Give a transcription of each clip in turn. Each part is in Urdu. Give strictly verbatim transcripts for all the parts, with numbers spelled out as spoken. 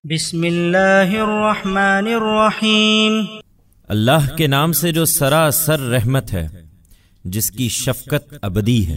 بسم اللہ الرحمن الرحیم، اللہ کے نام سے جو سراسر رحمت ہے، جس کی شفقت ابدی ہے۔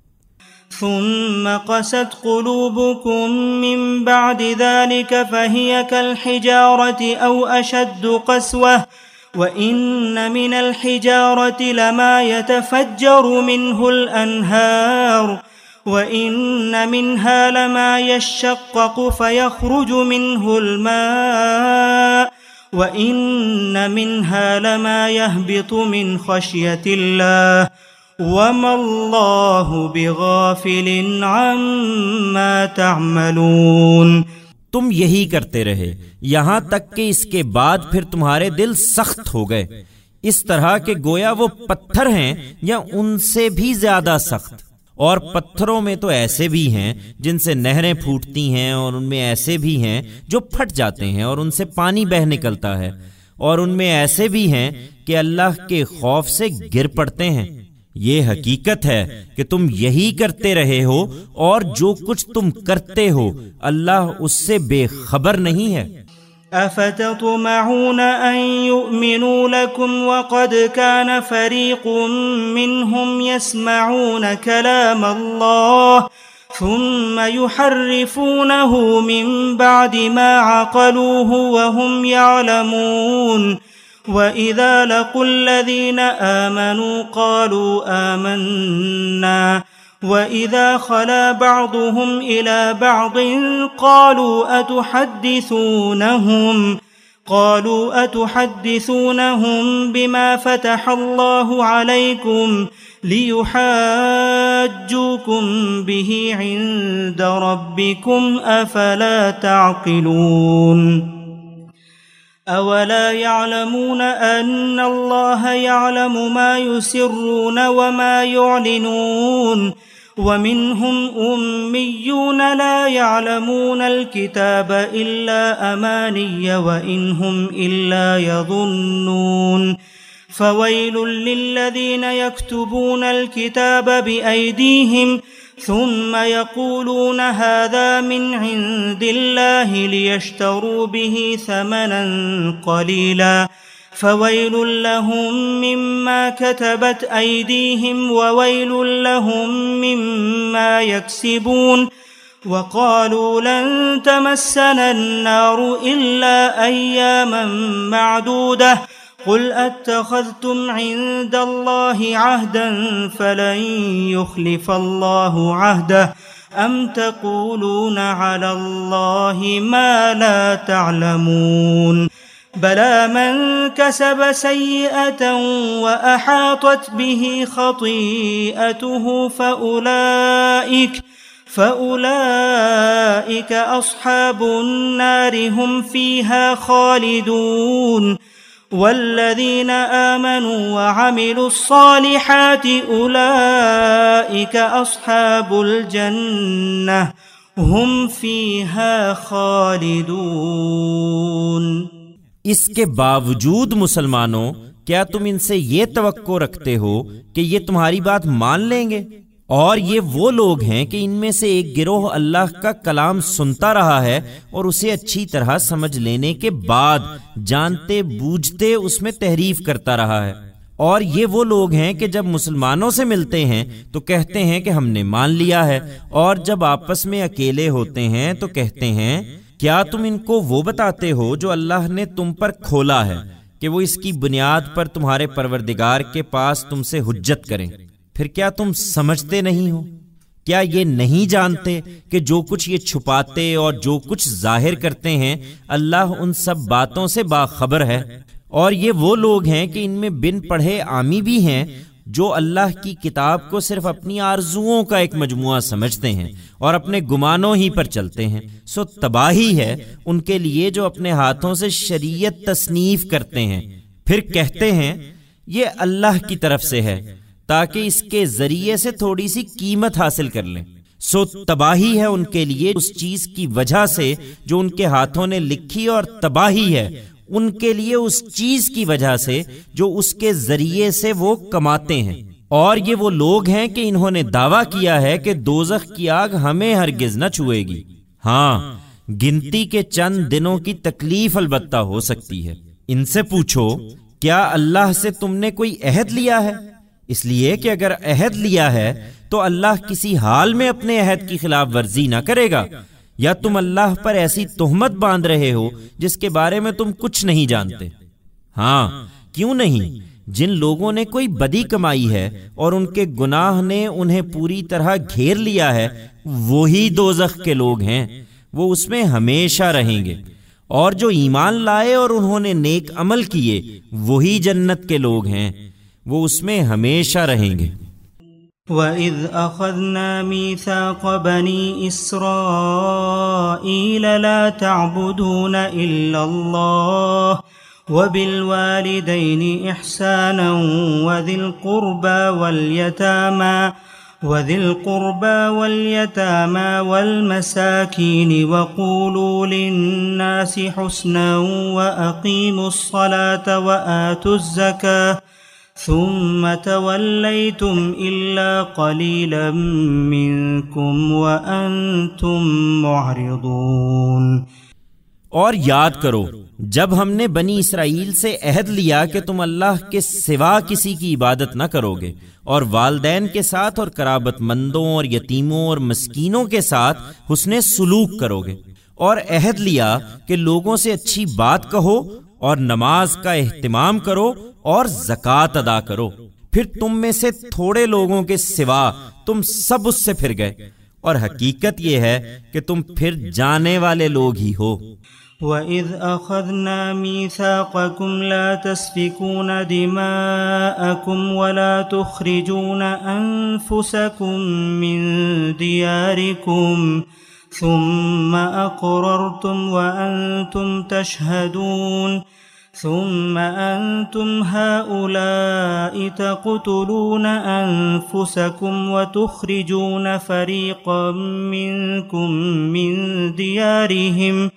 ثم قست قلوبكم من بعد ذلك فهي كالحجارة أو أشد قسوة وإن من الحجارة لما يتفجر منه الأنهار وَإِنَّ مِنْهَا لَمَا يَشَّقَّقُ فَيَخْرُجُ مِنْهُ الْمَاءُ وَإِنَّ مِنْهَا لَمَا يَهْبِطُ مِنْ خَشْيَةِ اللَّهِ وَمَا اللَّهُ بِغَافِلٍ عَمَّا تَعْمَلُونَ۔ تم یہی کرتے رہے یہاں تک کہ اس کے بعد پھر تمہارے دل سخت ہو گئے، اس طرح کہ گویا وہ پتھر ہیں یا ان سے بھی زیادہ سخت۔ اور پتھروں میں تو ایسے بھی ہیں جن سے نہریں پھوٹتی ہیں، اور ان میں ایسے بھی ہیں جو پھٹ جاتے ہیں اور ان سے پانی بہہ نکلتا ہے، اور ان میں ایسے بھی ہیں کہ اللہ کے خوف سے گر پڑتے ہیں۔ یہ حقیقت ہے کہ تم یہی کرتے رہے ہو، اور جو کچھ تم کرتے ہو اللہ اس سے بے خبر نہیں ہے۔ افتطمعون ان يؤمنوا لكم وقد كان فريق منهم يسمعون كلام الله ثم يحرفونه من بعد ما عقلوه وهم يعلمون وإذا لقوا الذين آمنوا قالوا آمنا وَإِذَا خَلَا بَعْضُهُمْ إِلَى بَعْضٍ قَالُوا أَتُحَدِّثُونَهُمْ قَالُوا أَتُحَدِّثُونَهُمْ بِمَا فَتَحَ اللَّهُ عَلَيْكُمْ لِيُحَاجُّوكُمْ بِهِ عِندَ رَبِّكُمْ أَفَلَا تَعْقِلُونَ أَوَلَا يَعْلَمُونَ أَنَّ اللَّهَ يَعْلَمُ مَا يُسِرُّونَ وَمَا يُعْلِنُونَ وَمِنْهُمْ أُمِّيُّونَ لَا يَعْلَمُونَ الْكِتَابَ إِلَّا أَمَانِيَّ وَإِنْ هُمْ إِلَّا يَظُنُّونَ فَوَيْلٌ لِّلَّذِينَ يَكْتُبُونَ الْكِتَابَ بِأَيْدِيهِمْ ثم يقولون هذا من عند الله ليشتروا به ثمنا قليلا فويل لهم مما كتبت أيديهم وويل لهم مما يكسبون وقالوا لن تمسنا النار إلا أياما معدودة قل اتخذتم عند الله عهدا فلن يخلف الله عهده ام تقولون على الله ما لا تعلمون بلى من كسب سيئة وأحاطت به خطيئته فأولئك فأولئك أصحاب النار هم فيها خالدون والذين آمنوا وعملوا الصالحات أولئك أصحاب الجنة هم فيها خالدون۔ اس کے باوجود مسلمانوں، کیا تم ان سے یہ توقع رکھتے ہو کہ یہ تمہاری بات مان لیں گے؟ اور یہ وہ لوگ ہیں کہ ان میں سے ایک گروہ اللہ کا کلام سنتا رہا ہے اور اسے اچھی طرح سمجھ لینے کے بعد جانتے بوجھتے اس میں تحریف کرتا رہا ہے، اور یہ وہ لوگ ہیں کہ جب مسلمانوں سے ملتے ہیں تو کہتے ہیں کہ ہم نے مان لیا ہے، اور جب آپس میں اکیلے ہوتے ہیں تو کہتے ہیں کیا تم ان کو وہ بتاتے ہو جو اللہ نے تم پر کھولا ہے کہ وہ اس کی بنیاد پر تمہارے پروردگار کے پاس تم سے حجت کریں؟ پھر کیا تم سمجھتے نہیں ہو؟ کیا یہ نہیں جانتے کہ جو کچھ یہ چھپاتے اور جو کچھ ظاہر کرتے ہیں اللہ ان سب باتوں سے باخبر ہے؟ اور یہ وہ لوگ ہیں کہ ان میں بن پڑھے عامی بھی ہیں جو اللہ کی کتاب کو صرف اپنی آرزوؤں کا ایک مجموعہ سمجھتے ہیں اور اپنے گمانوں ہی پر چلتے ہیں۔ سو تباہی ہے ان کے لیے جو اپنے ہاتھوں سے شریعت تصنیف کرتے ہیں، پھر کہتے ہیں یہ اللہ کی طرف سے ہے تاکہ اس کے ذریعے سے تھوڑی سی قیمت حاصل کر لیں۔ سو تباہی ہے ان کے لیے اس چیز کی وجہ سے جو ان کے ہاتھوں نے لکھی، اور تباہی ہے ان کے لیے اس چیز کی وجہ سے جو اس کے ذریعے سے وہ کماتے ہیں۔ اور یہ وہ لوگ ہیں کہ انہوں نے دعویٰ کیا ہے کہ دوزخ کی آگ ہمیں ہرگز نہ چھوئے گی۔ ہاں، گنتی کے چند دنوں کی تکلیف البتہ ہو سکتی ہے۔ ان سے پوچھو کیا اللہ سے تم نے کوئی عہد لیا ہے؟ اس لیے کہ اگر عہد لیا ہے تو اللہ کسی حال میں اپنے عہد کی خلاف ورزی نہ کرے گا، یا تم اللہ پر ایسی تہمت باندھ رہے ہو جس کے بارے میں تم کچھ نہیں جانتے؟ ہاں کیوں نہیں، جن لوگوں نے کوئی بدی کمائی ہے اور ان کے گناہ نے انہیں پوری طرح گھیر لیا ہے، وہی دوزخ کے لوگ ہیں، وہ اس میں ہمیشہ رہیں گے، اور جو ایمان لائے اور انہوں نے نیک عمل کیے وہی جنت کے لوگ ہیں، وہ اس میں ہمیشہ رہیں گے۔ وَإِذْ أَخَذْنَا مِيثَاقَ بَنِي إِسْرَائِيلَ لَا تَعْبُدُونَ إِلَّا اللَّهَ وَبِالْوَالِدَيْنِ إِحْسَانًا وَذِي الْقُرْبَى وَالْيَتَامَى وَذِي الْقُرْبَى وَالْيَتَامَى وَالْمَسَاكِينِ وَقُولُوا لِلنَّاسِ حُسْنًا وَأَقِيمُوا الصَّلَاةَ وَآتُوا الزَّكَاةَ ثُمَّ تَوَلَّيْتُمْ إِلَّا قَلِيلًا مِّنكُمْ وَأَنتُمْ مُعْرِضُونَ۔ اور یاد کرو جب ہم نے بنی اسرائیل سے عہد لیا کہ تم اللہ کے سوا کسی کی عبادت نہ کرو گے، اور والدین کے ساتھ اور قرابت مندوں اور یتیموں اور مسکینوں کے ساتھ حسن سلوک کرو گے، اور عہد لیا کہ لوگوں سے اچھی بات کہو اور نماز کا اہتمام کرو اور زکوٰۃ ادا کرو، پھر تم میں سے تھوڑے لوگوں کے سوا تم سب اس سے پھر گئے، اور حقیقت یہ ہے کہ تم پھر جانے والے لوگ ہی ہو۔ وَإِذْ أَخَذْنَا مِيثَاقَكُمْ لَا تَسْفِكُونَ دِمَاءَكُمْ وَلَا تُخْرِجُونَ أَنفُسَكُمْ مِنْ دِيَارِكُمْ ثُمَّ أَقْرَرْتُمْ وَأَنْتُمْ تَشْهَدُونَ ثم أنتم هؤلاء تقتلون أنفسكم وتخرجون فريقا منكم من ديارهم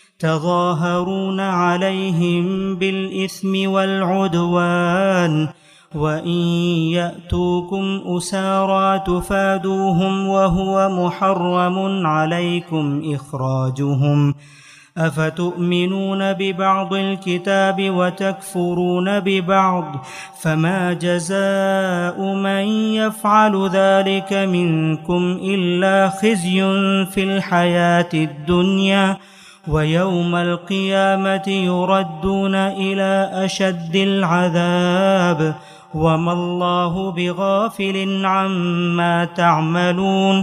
تظاهرون عليهم بالإثم والعدوان وإن يأتوكم أسارى تفادوهم وهو محرم عليكم إخراجهم أفتؤمنون ببعض الكتاب وتكفرون ببعض فما جزاء من يفعل ذلك منكم إلا خزي في الحياة الدنيا ويوم القيامة يردون إلى أشد العذاب وما الله بغافل عما تعملون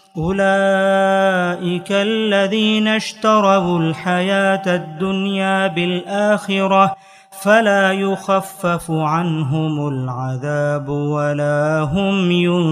أولئك الذين اشتروا الحياة الدنيا بالآخرة فلا يخفف عنهم العذاب ولا هم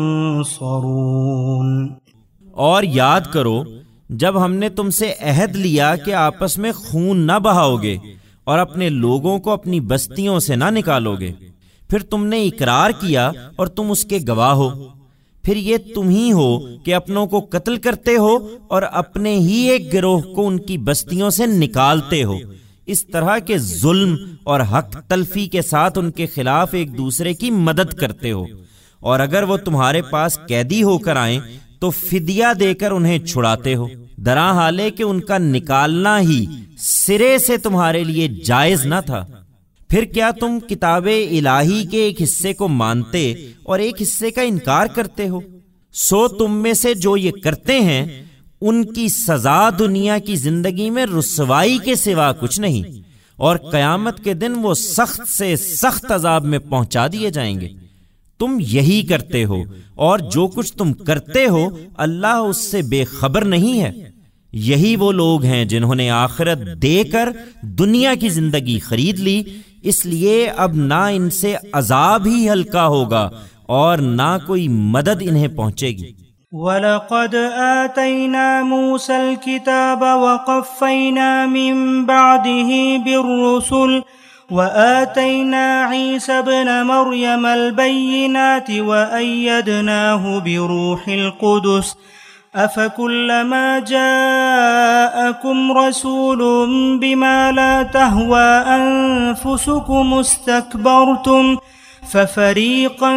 ينصرون۔ اور یاد کرو جب ہم نے تم سے عہد لیا کہ آپس میں خون نہ بہاؤ گے اور اپنے لوگوں کو اپنی بستیوں سے نہ نکالو گے، پھر تم نے اقرار کیا اور تم اس کے گواہ ہو، پھر یہ تم ہی ہو کہ اپنوں کو قتل کرتے ہو اور اپنے ہی ایک گروہ کو ان کی بستیوں سے نکالتے ہو، اس طرح کے ظلم اور حق تلفی کے ساتھ ان کے خلاف ایک دوسرے کی مدد کرتے ہو، اور اگر وہ تمہارے پاس قیدی ہو کر آئیں تو فدیہ دے کر انہیں چھڑاتے ہو، درا حالے کہ ان کا نکالنا ہی سرے سے تمہارے لیے جائز نہ تھا۔ پھر کیا تم کتاب الہی کے ایک حصے کو مانتے اور ایک حصے کا انکار کرتے ہو؟ سو تم میں سے جو یہ کرتے ہیں ان کی سزا دنیا کی زندگی میں رسوائی کے سوا کچھ نہیں، اور قیامت کے دن وہ سخت سے سخت عذاب میں پہنچا دیے جائیں گے۔ تم یہی کرتے ہو، اور جو کچھ تم کرتے ہو اللہ اس سے بے خبر نہیں ہے۔ یہی وہ لوگ ہیں جنہوں نے آخرت دے کر دنیا کی زندگی خرید لی، اس لیے اب نہ ان سے عذاب ہی ہلکا ہوگا اور نہ کوئی مدد انہیں پہنچے گی۔ وَلَقَدْ آتَيْنَا مُوسَى الْكِتَابَ وَقَفَّيْنَا مِن بَعْدِهِ بِالرُّسُلِ وَآتَيْنَا عِيسَى ابْنَ مَرْيَمَ الْبَيِّنَاتِ وَأَيَّدْنَاهُ بِرُوحِ الْقُدُسِ أَفَكُلَّمَا جَاءَكُمْ رَسُولٌ بِمَا لَا تَهْوَى أَنفُسُكُمُ اسْتَكْبَرْتُمْ فَفَرِيقًا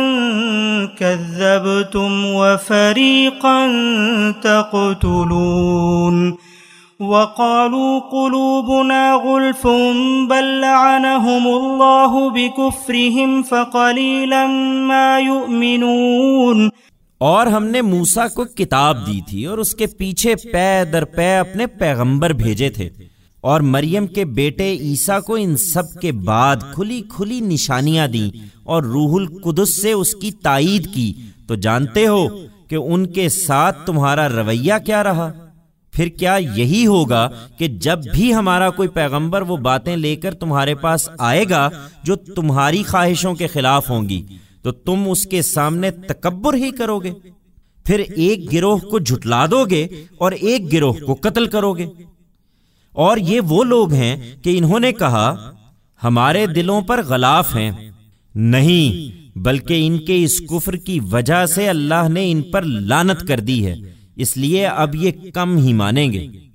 كَذَّبْتُمْ وَفَرِيقًا تَقْتُلُونَ وقالوا قلوبنا غلف بل لعنهم الله بكفرهم فقليلا ما يؤمنون۔ اور ہم نے موسیٰ کو کتاب دی تھی اور اس کے پیچھے پے در پے اپنے پیغمبر بھیجے تھے، اور مریم کے بیٹے عیسیٰ کو ان سب کے بعد کھلی کھلی نشانیاں دیں اور روح القدس سے اس کی تائید کی، تو جانتے ہو کہ ان کے ساتھ تمہارا رویہ کیا رہا۔ پھر کیا یہی ہوگا کہ جب بھی ہمارا کوئی پیغمبر وہ باتیں لے کر تمہارے پاس آئے گا جو تمہاری خواہشوں کے خلاف ہوں گی تو تم اس کے سامنے تکبر ہی کرو گے؟ پھر ایک گروہ کو جھٹلا دو گے اور ایک گروہ کو قتل کرو گے۔ اور یہ وہ لوگ ہیں کہ انہوں نے کہا ہمارے دلوں پر غلاف ہیں، نہیں بلکہ ان کے اس کفر کی وجہ سے اللہ نے ان پر لعنت کر دی ہے، اس لیے اب یہ کم ہی مانیں گے۔